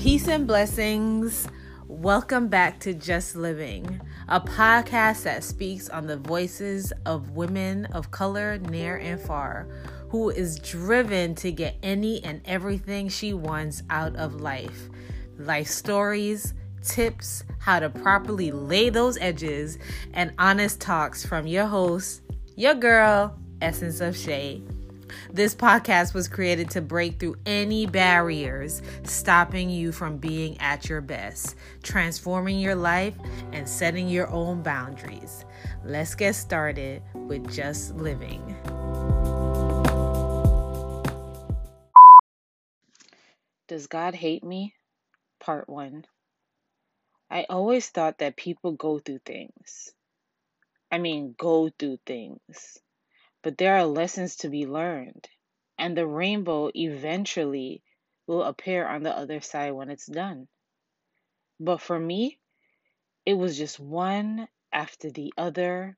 Peace and blessings. Welcome back to Just Living, a podcast that speaks on the voices of women of color near and far, who is driven to get any and everything she wants out of life. Life stories, tips, how to properly lay those edges, and honest talks from your host, your girl, Essence of Shay. This podcast was created to break through any barriers stopping you from being at your best, transforming your life, and setting your own boundaries. Let's get started with Just Living. Does God hate me? Part 1. I always thought that people go through things. But there are lessons to be learned, and the rainbow eventually will appear on the other side when it's done. But for me, it was just one after the other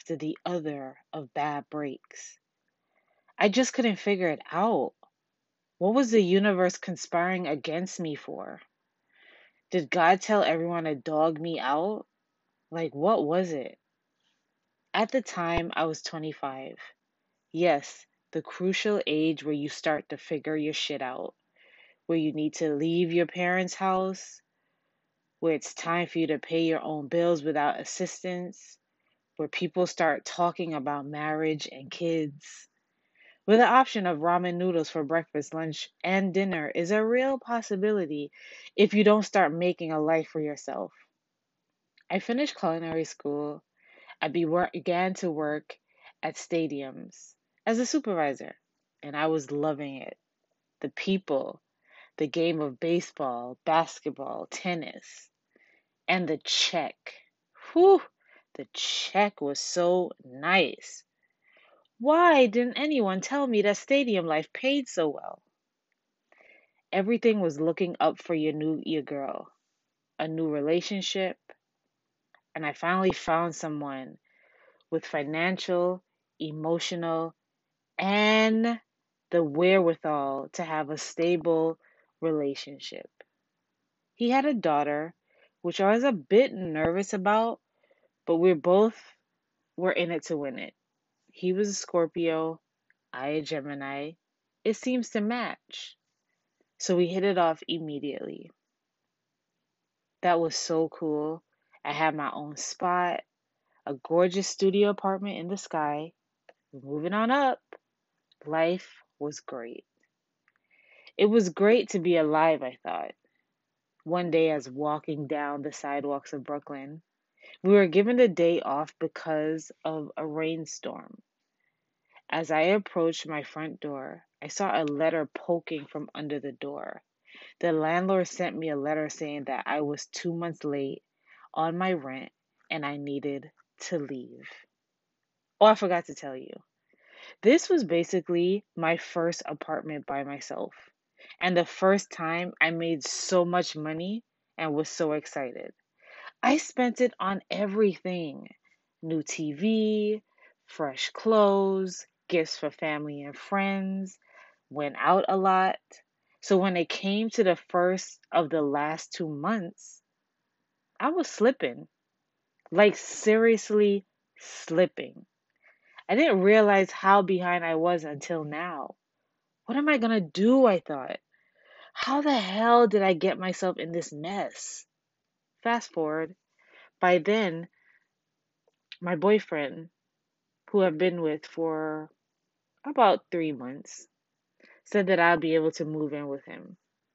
of bad breaks. I just couldn't figure it out. What was the universe conspiring against me for? Did God tell everyone to dog me out? What was it? At the time, I was 25. Yes, the crucial age where you start to figure your shit out, where you need to leave your parents' house, where it's time for you to pay your own bills without assistance, where people start talking about marriage and kids, where the option of ramen noodles for breakfast, lunch, and dinner is a real possibility if you don't start making a life for yourself. I finished culinary school. I began to work at stadiums as a supervisor, and I was loving it. The people, the game of baseball, basketball, tennis, and the check. Whew, the check was so nice. Why didn't anyone tell me that stadium life paid so well? Everything was looking up for your girl, a new relationship, and I finally found someone with financial, emotional, and the wherewithal to have a stable relationship. He had a daughter, which I was a bit nervous about, but we both were in it to win it. He was a Scorpio, I a Gemini. It seems to match. So we hit it off immediately. That was so cool. I had my own spot, a gorgeous studio apartment in the sky. Moving on up. Life was great. It was great to be alive, I thought. One day, as walking down the sidewalks of Brooklyn, we were given the day off because of a rainstorm. As I approached my front door, I saw a letter poking from under the door. The landlord sent me a letter saying that I was 2 months late on my rent and I needed to leave. Oh, I forgot to tell you. This was basically my first apartment by myself, and the first time I made so much money and was so excited. I spent it on everything: new TV, fresh clothes, gifts for family and friends, went out a lot. So when it came to the first of the last 2 months, I was slipping, seriously slipping. I didn't realize how behind I was until now. What am I gonna do? I thought. How the hell did I get myself in this mess? Fast forward. By then, my boyfriend, who I've been with for about 3 months, said that I'll be able to move in with him.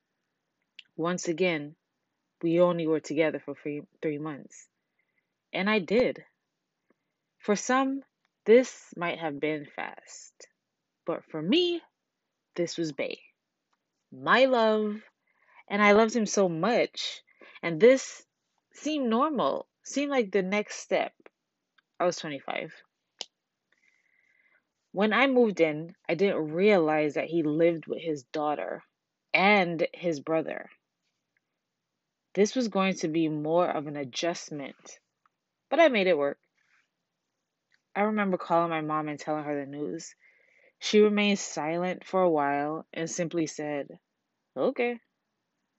Once again, we only were together for 3 months. And I did. For some, this might have been fast. But for me, this was bae. My love. And I loved him so much. And this seemed normal, seemed like the next step. I was 25. When I moved in, I didn't realize that he lived with his daughter and his brother. This was going to be more of an adjustment, but I made it work. I remember calling my mom and telling her the news. She remained silent for a while and simply said, "Okay."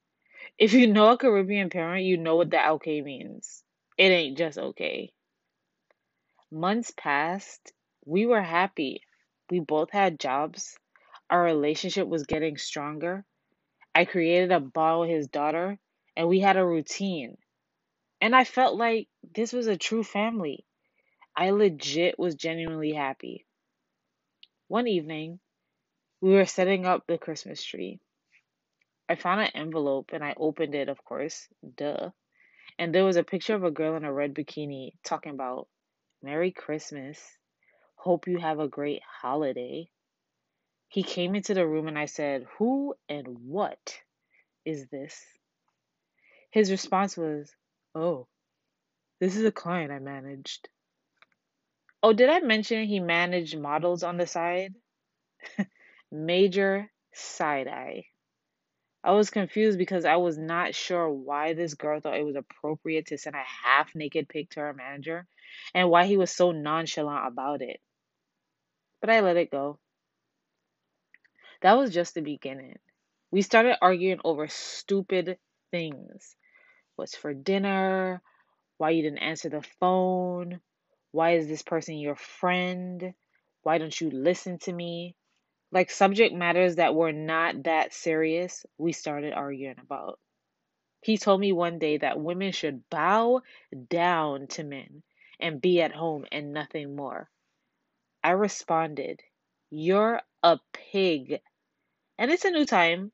If you know a Caribbean parent, you know what the okay means. It ain't just okay. Months passed. We were happy. We both had jobs. Our relationship was getting stronger. I created a bond with his daughter, and we had a routine. And I felt like this was a true family. I legit was genuinely happy. One evening, we were setting up the Christmas tree. I found an envelope and I opened it, of course, duh. And there was a picture of a girl in a red bikini talking about Merry Christmas. Hope you have a great holiday. He came into the room and I said, "Who and what is this?" His response was, "Oh, this is a client I managed." Oh, did I mention he managed models on the side? Major side eye. I was confused because I was not sure why this girl thought it was appropriate to send a half naked pic to her manager and why he was so nonchalant about it. But I let it go. That was just the beginning. We started arguing over stupid things. What's for dinner? Why you didn't answer the phone? Why is this person your friend? Why don't you listen to me? Like subject matters that were not that serious, we started arguing about. He told me one day that women should bow down to men and be at home and nothing more. I responded, "You're a pig." And it's a new time.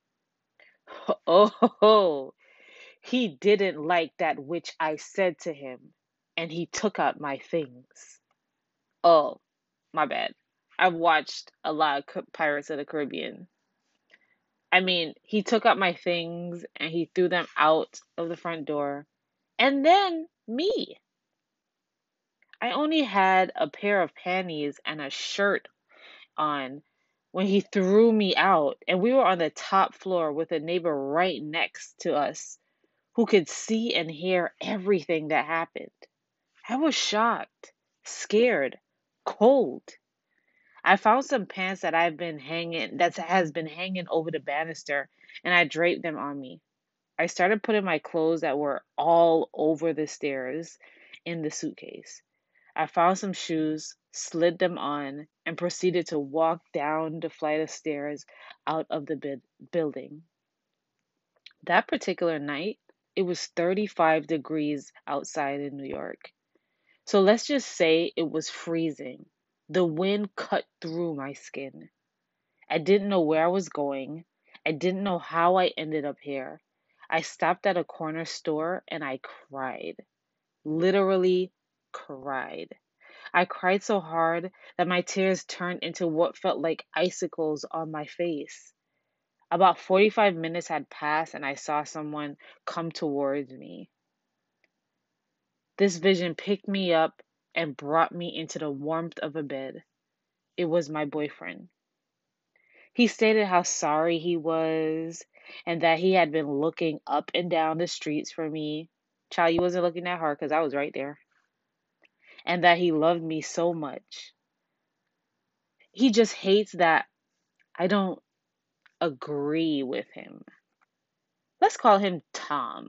Oh, he didn't like that which I said to him, and he took out my things. Oh, my bad. I've watched a lot of Pirates of the Caribbean. I mean, he took out my things and he threw them out of the front door. And then me. I only had a pair of panties and a shirt on when he threw me out, and we were on the top floor with a neighbor right next to us who could see and hear everything that happened. I was shocked, scared, cold. I found some pants that has been hanging over the banister, and I draped them on me. I started putting my clothes that were all over the stairs in the suitcase. I found some shoes, slid them on, and proceeded to walk down the flight of stairs out of the building. That particular night, it was 35 degrees outside in New York. So let's just say it was freezing. The wind cut through my skin. I didn't know where I was going. I didn't know how I ended up here. I stopped at a corner store and I cried. Literally cried. I cried so hard that my tears turned into what felt like icicles on my face. About 45 minutes had passed and I saw someone come towards me. This vision picked me up and brought me into the warmth of a bed. It was my boyfriend. He stated how sorry he was and that he had been looking up and down the streets for me. Child, you wasn't looking that hard because I was right there. And that he loved me so much. He just hates that I don't agree with him. Let's call him Tom.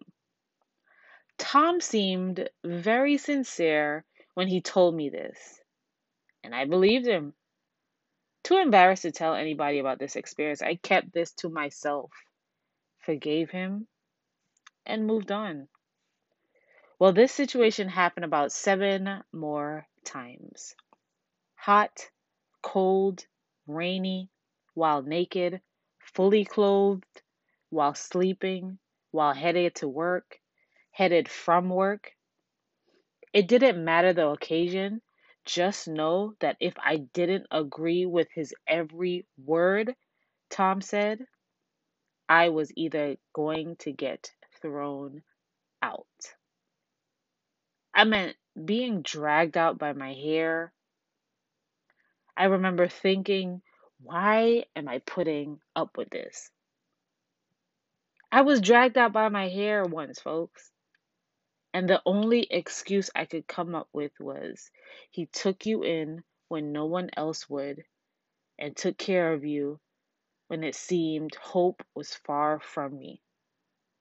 Tom seemed very sincere when he told me this, and I believed him. Too embarrassed to tell anybody about this experience, I kept this to myself, forgave him, and moved on. Well, this situation happened about 7 more times. Hot, cold, rainy, while naked, fully clothed, while sleeping, while headed to work, headed from work. It didn't matter the occasion. Just know that if I didn't agree with his every word, Tom said, I was either going to get thrown out. I meant being dragged out by my hair. I remember thinking, why am I putting up with this? I was dragged out by my hair once, folks. And the only excuse I could come up with was he took you in when no one else would and took care of you when it seemed hope was far from me.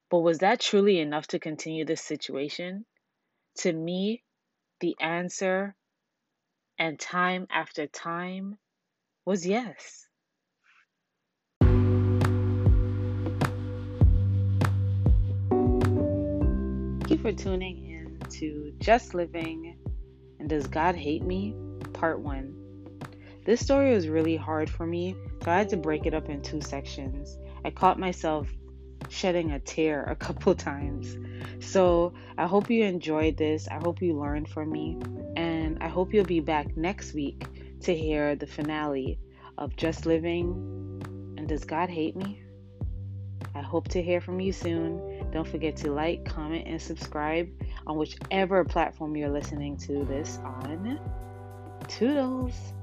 But was that truly enough to continue this situation? To me, the answer, and time after time, was yes. Thank you for tuning in to Just Living and Does God Hate Me? Part 1. This story was really hard for me, so I had to break it up in 2 sections. I caught myself shedding a tear a couple times. So I hope you enjoyed this. I hope you learned from me. And I hope you'll be back next week to hear the finale of Just Living and Does God Hate Me? I hope to hear from you soon. Don't forget to like, comment, and subscribe on whichever platform you're listening to this on. Toodles!